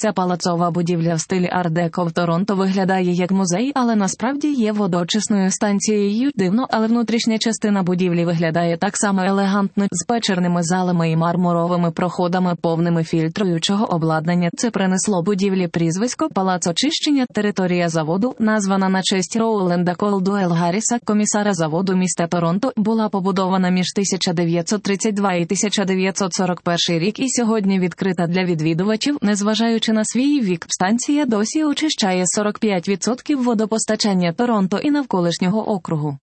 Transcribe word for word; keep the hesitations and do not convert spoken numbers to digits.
Ця палацова будівля в стилі ар-деко в Торонто виглядає як музей, але насправді є водочисною станцією. Дивно, але внутрішня частина будівлі виглядає так само елегантно, з печерними залами і мармуровими проходами, повними фільтруючого обладнання. Це принесло будівлі прізвисько «Палац очищення». Територія заводу, названа на честь Роуленда Колдуел Гарріса, комісара заводу міста Торонто, була побудована між тисяча дев'ятсот тридцять другий і тисяча дев'ятсот сорок перший рік і сьогодні відкрита для відвідувачів. Незважаючи на свій вік, станція досі очищає сорок п'ять відсотків водопостачання Торонто і навколишнього округу.